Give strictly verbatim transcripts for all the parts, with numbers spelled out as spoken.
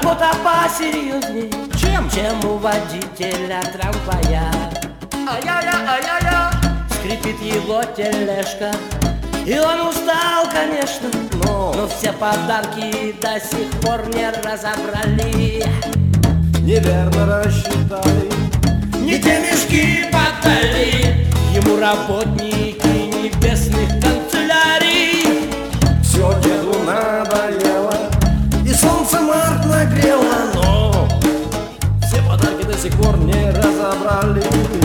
Работа посерьезней, Чем? чем у водителя трамвая. Ай-я-я, ай-я-я. Скрипит его тележка, и он устал, конечно, Но но все подарки до сих пор не разобрали. неверно рассчитали, Не те мешки подали ему работники небесных канцелярий. все деду надоело, и солнце март нагрело, но все подарки до сих пор не разобрали.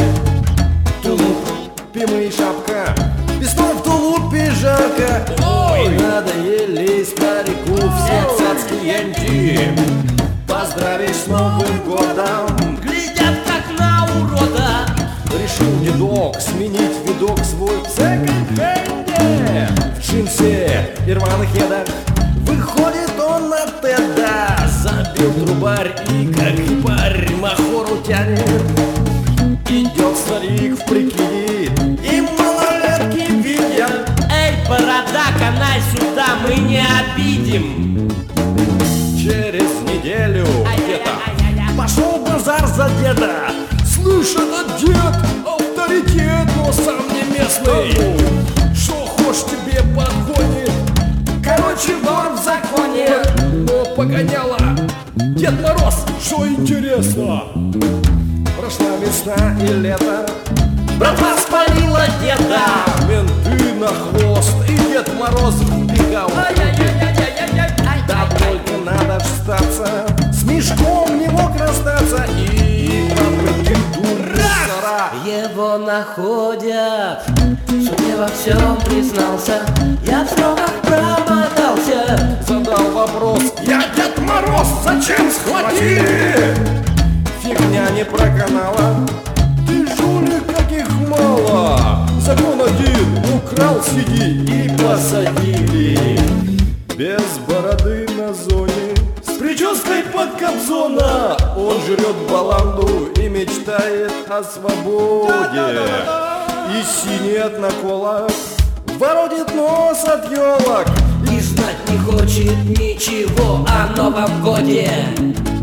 Тулуп, пима и шапка, весной в тулупе жарко. Ой, надоели старику все цацки янти. Поздравить с Новым годом, Глядят как на урода. решил дедок сменить видок свой в секонд-хенде. В джинсе и рваных кедах выходит он на теда. Забил трубарь и как парь махору тянет. Идет старик в прикиде, и малолетки видят. Эй, борода, канай сюда, мы не обидим. Через неделю где-то Ай-яй-яй-яй-яй. пошел базар за деда. Слышь, этот дед авторитет, но сам не местный. Шо хочешь тебе подгонит? Короче, вор в законе. Но погоняла Дед Мороз, что интересно. Прошла весна и лето, Братва спалила деда. менты на хвост, и Дед Мороз вбегал. Ай-яй-яй-яй-яй-яй. Да только надо встаться, с мешком не мог расстаться. И попытки мусора. Его находят, в суде во всем признался. Я в сроках промотался. Задал вопрос: я Дед Мороз, зачем схватили? Фигня не проканала, ты жулик, каких мало. Закон один, украл, сиди, и посадили. Без бороды на зоне, с прической под кобзона, он жрет баланду и мечтает о свободе. И синий от наколок воротит нос от елок. И знать не хочет ничего о Новом годе.